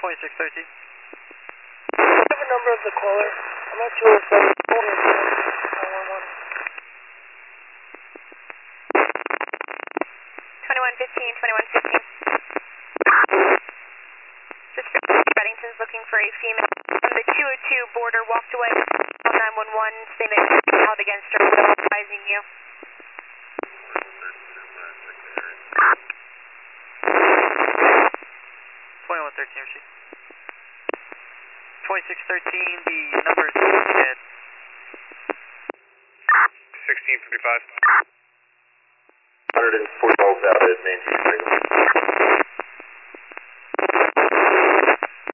2613. I have a number of the caller. I'm not sure if that's 911. 2115, 2115. This is Reddington's looking for a female from the 202 border, walked away. 911, statement held against her, advising you. 2113, receive. 2613, the number is dead. 1655. 140 volts out at Main Street.